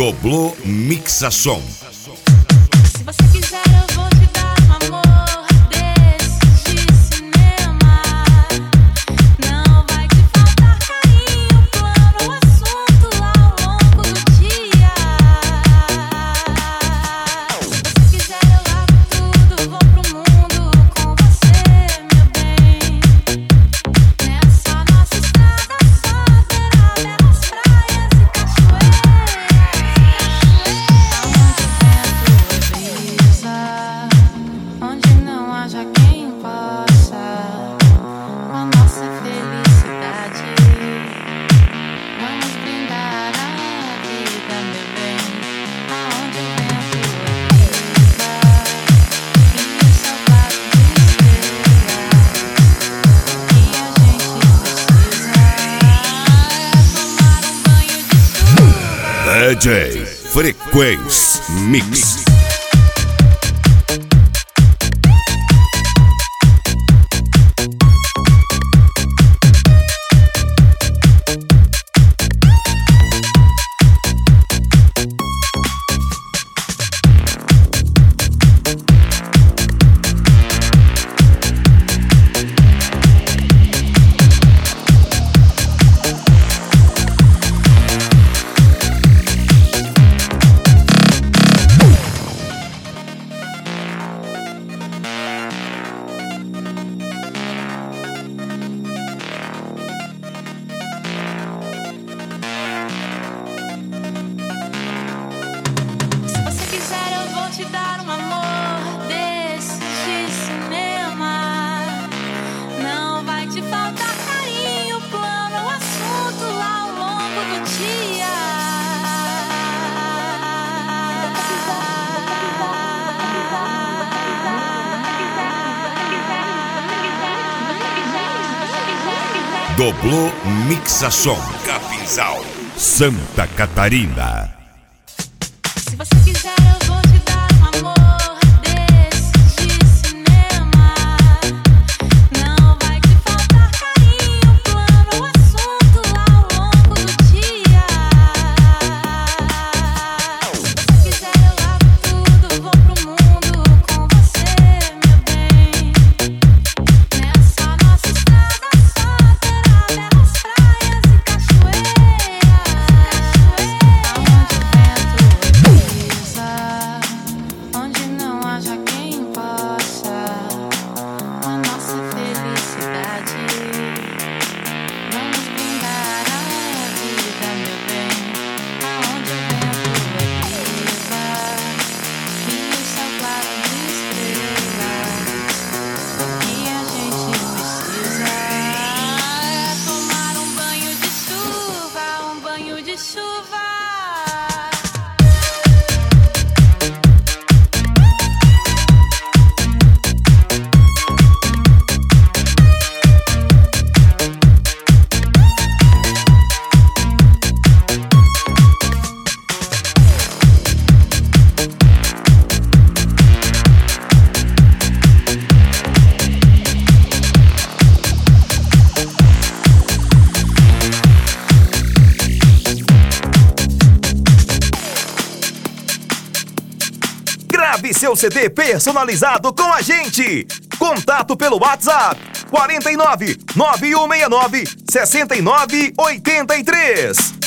Doblô Mixação. Se você quiser eu vou te dar um amor desses de cinema. Não vai te faltar carinho, plano, assunto ao longo do dia. Se você quiser eu largo tudo, vou pro mundo com você, meu bem. Nessa nossa estrada só terá belas praias e cachoeiras. Onde não haja quem possa com a nossa felicidade. Vamos brindar a vida, meu bem, aonde o vento brisa e o céu claro de estrelas. O que a gente precisa é tomar um banho de chuva. DJ Frequência Mix. Se você quiser eu vou te dar um amor desses de cinema. Não vai te faltar carinho, plano, assunto ao longo do dia. Doblô Mixação. Capinzal, Santa Catarina. Se você quiser eu vou te dar um amor desses de cinema. Não vai te faltar carinho, plano, assunto ao longo do dia. Se você quiser eu largo tudo, vou pro mundo com você, meu bem. Nessa nossa estrada só terá belas praias e cachoeiras. Onde não haja quem possa com a nossa felicidade. Vamos brindar a vida, meu bem, aonde o vento brisa e o céu claro de estrelas. O que a gente precisa é tomar um banho de chuva, um banho de chuva. Grave seu CD personalizado com a gente. Contato pelo WhatsApp 49 9169 6983.